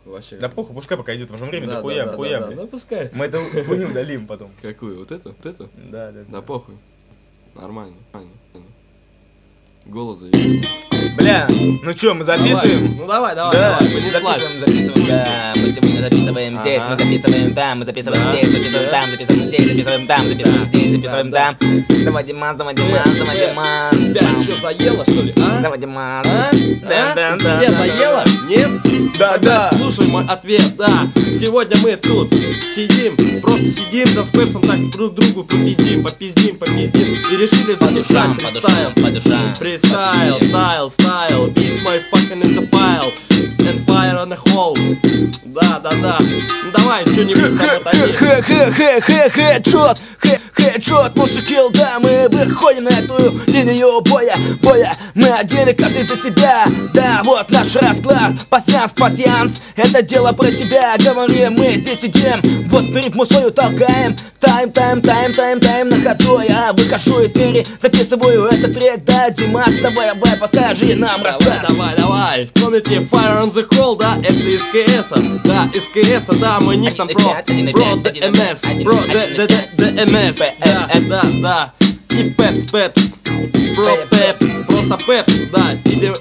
Вообще. Да похуй, пускай пока идет, в важное время, да хуя, да, блядь. ну пускай. Мы эту хуйню удалим потом. Какую? Вот эту? Вот эту? Да. Да похуй. Нормально. Голос заведем. Бля, ну чё, мы записываем? Ну давай, Да, понеслась. записываем, да. Мы сегодня записываем здесь, мы записываем там, мы записываем здесь, записываем там, записываем здесь, записываем там, записываем здесь, записываем там. Давай, Димас. Тебя что, заело, что ли, а? Давай, Димас. Тебя заело? Нет? Да. Слушай мой ответ, да. Сегодня мы тут сидим, просто сидим, да с Пепсом так друг другу попиздим. И решили записать фристайл. Style, beat my fucking in the pile and fire on the hole. Да. Ну давай, что-нибудь там Хэдшот, мужики, да, мы выходим на эту линию боя. Мы одели каждый за себя, да, вот наш расклад. Пассианс, это дело про тебя. Говорим, мы здесь сидим, вот ритму свою толкаем. Тайм на ходу, я выхожу из двери, записываю этот трек, да, Димас, давай, подскажи нам рассказ. Давай, помните Fire on the Hole, да, это из КСа, да, мой ник там про DMS, да, и Пепс, про Пепс, просто Пепс, да, и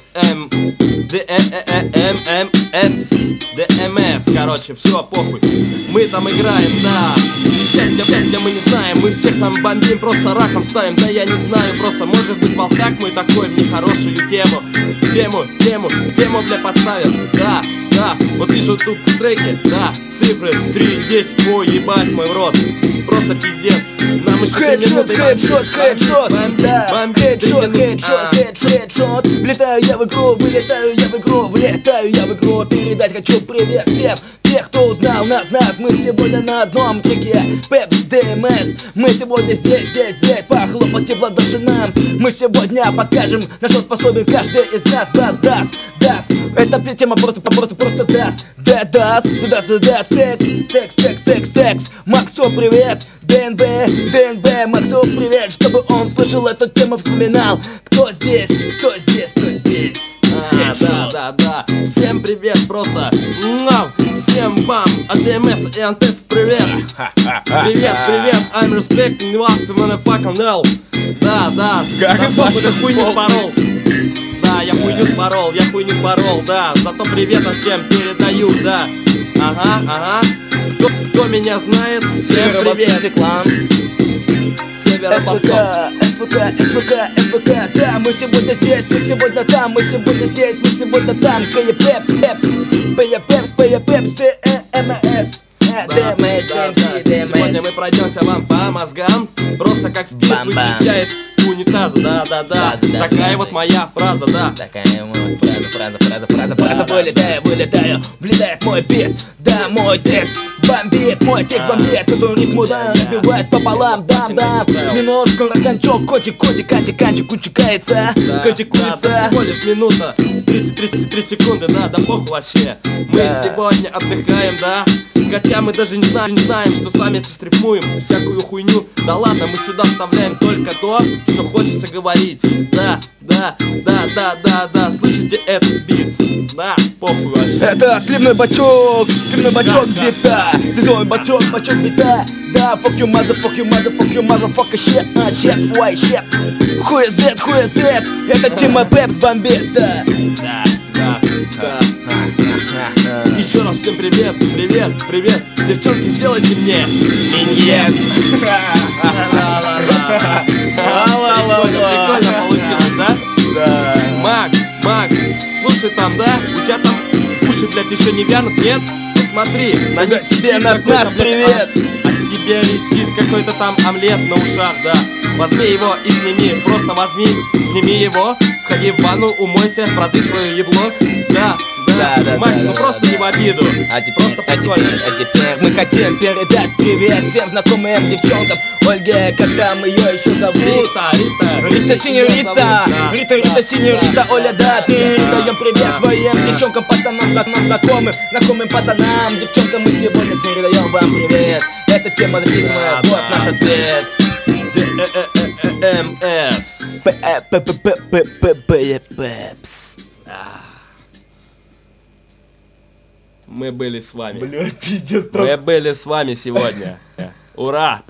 ДМС, короче, все, похуй, мы там играем, да, счастья мы не знаем, мы всех там бомбим, просто раком ставим, да я не знаю, просто может быть волкак мой такой, мне хорошую тему, бля, подставим, да, вот вижу тут в треке, да, цифры 3, 10, ой, ебать мой в рот, просто пиздец, нам еще 3 минуты. Хэдшот, влетаю я в игру, влетаю я в игру, передать хочу привет всем, тех, кто узнал нас, мы сегодня на одном треке, Пепс, ДМС, мы сегодня здесь, похлопайте в ладоши нам, мы сегодня покажем, на что способен каждый из нас, дас, эта тема просто дас, текст, Максу привет, ДНБ, Максу привет, чтобы он слышал эту тему, вспоминал, кто здесь. Да. Всем привет, просто. Всем вам от ДМС и Антес привет. Привет, I'm respecting what you wanna fucking know. Да. Как это хуйню порол. Да, я хуйню порол, да. Зато привет от всем передаю, да. Ага. Кто меня знает, всем привет. СПК, да, мы сегодня здесь, мы сегодня там, мы сегодня там, Пепс, ДМС. Сегодня мы пройдемся вам по мозгам, просто как спирт вычищает унитаза, да. Такая вот моя фраза, да. Такая вот фраза, вылетаю, влетает мой бит, да, мой текст бомбит, эту ритму, да, разбивает пополам, да, минус, кончок, котик, канчик, кучикается, всего лишь минута, 33 секунды, да похуй вообще, мы сегодня отдыхаем, да, хотя мы даже не знаем, что сами стрипмуем всякую хуйню, да ладно, мы сюда вставляем только то, что хочется говорить, да, слышите этот бит, да, похуй вообще. Это сливной бачок бита, свой бачок бита, да, fuck you motherfucker, shit, why shit, who is that, это Тима Пепс бомбит, да. Еще раз всем привет, девчонки, сделайте мне миньет. Прикольно получилось, да? Да. Макс, слушай там, да? У тебя там уши, блядь, еще не вянут, нет? Посмотри, на них тебе от нас привет. От тебя висит какой-то там омлет на ушах, да. Возьми его и сними, просто возьми, сними его, сходи в ванну, умойся, протрись свое ебло, да. Макс, ну просто не в обиду, просто прикольно. Теперь мы хотим передать привет всем знакомым девчонкам, Ольге, как там ее еще зовут? Рита Синьорита, Оля, да, передаем привет своим девчонкам, пацанам, знакомым пацанам, девчонкам, мы сегодня передаем вам привет. Это тема записываем, вот наш ответ. ДМС. мы были с вами. Блядь, пиздец. Мы были с вами сегодня. Ура!